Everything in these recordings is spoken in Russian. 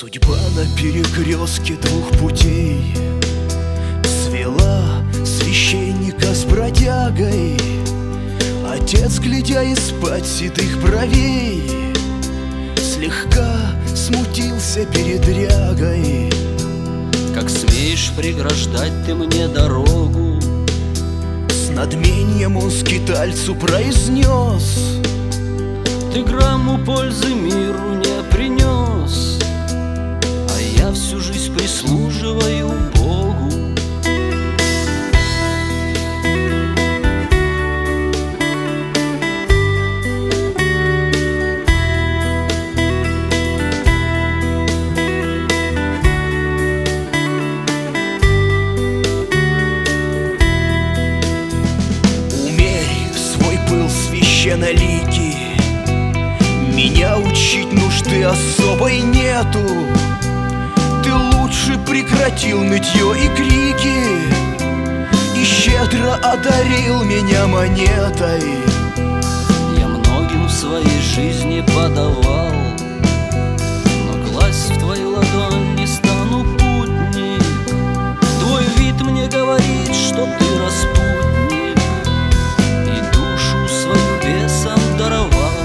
Судьба на перекрестке двух путей свела священника с бродягой. Отец, глядя из-под седых бровей, слегка смутился передрягой. Как смеешь преграждать ты мне дорогу? С надмением он скитальцу произнес: ты грамму пользы миру не принес, а я всю жизнь прислуживаю Богу. Священноликий, меня учить нужды особой нету. Ты лучше прекратил нытье и крики и щедро одарил меня монетой. Я многим в своей жизни подавал, но класть в твою ладонь не стану, путник. Твой вид мне говорит, что ты распутник, и душу свою бесом даровал.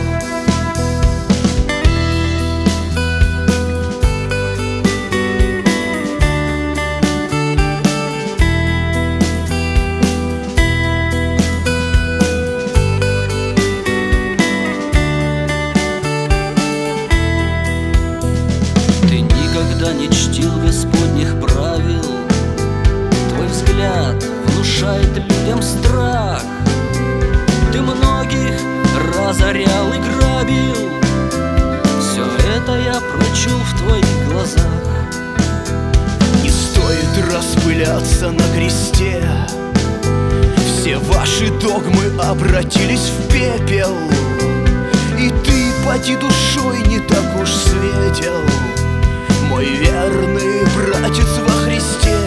Ты никогда не чтил Господних правил, твой взгляд внушает людям страх. Ты многих разорял и грабил, все это я прочел в твоих глазах. Не стоит распыляться на кресте, все ваши догмы обратились в пепел, и ты, поди, душой не так уж светел, мой верный братец во Христе.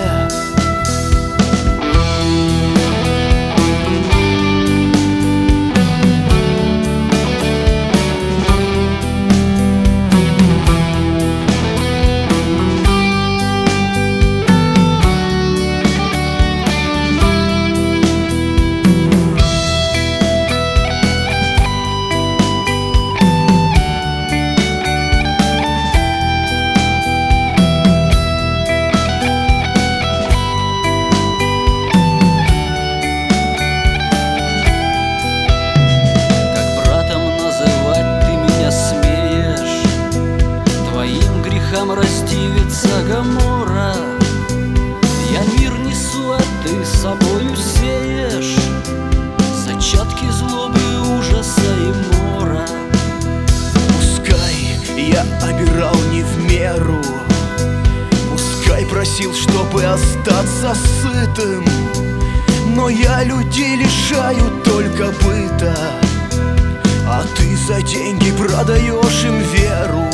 Раздивится Гоморра, я мир несу, а ты собою сеешь зачатки злобы, ужаса и мора. Пускай я обирал не в меру, пускай просил, чтобы остаться сытым, но я людей лишаю только быта, а ты за деньги продаешь им веру.